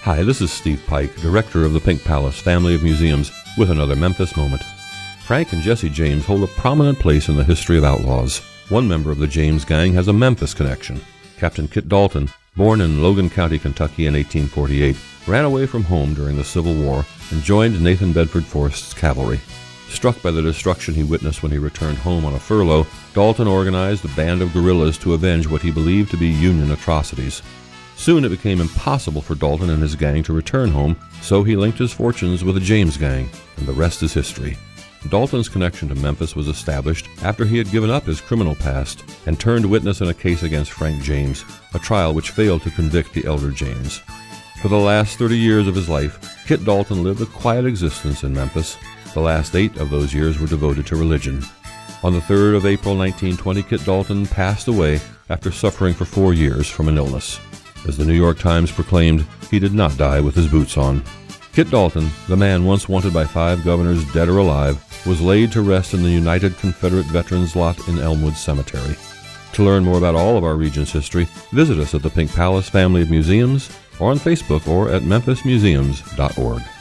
Hi, this is Steve Pike, director of the Pink Palace Family of Museums, with another Memphis Moment. Frank and Jesse James hold a prominent place in the history of outlaws. One member of the James gang has a Memphis connection. Captain Kit Dalton, born in Logan County, Kentucky in 1848, ran away from home during the Civil War and joined Nathan Bedford Forrest's cavalry. Struck by the destruction he witnessed when he returned home on a furlough, Dalton organized a band of guerrillas to avenge what he believed to be Union atrocities. Soon it became impossible for Dalton and his gang to return home, so he linked his fortunes with the James gang, and the rest is history. Dalton's connection to Memphis was established after he had given up his criminal past and turned witness in a case against Frank James, a trial which failed to convict the elder James. For the last 30 years of his life, Kit Dalton lived a quiet existence in Memphis. The last 8 of those years were devoted to religion. On the 3rd of April 1920, Kit Dalton passed away after suffering for 4 years from an illness. As the New York Times proclaimed, he did not die with his boots on. Kit Dalton, the man once wanted by 5 governors dead or alive, was laid to rest in the United Confederate Veterans Lot in Elmwood Cemetery. To learn more about all of our region's history, visit us at the Pink Palace Family of Museums or on Facebook or at memphismuseums.org.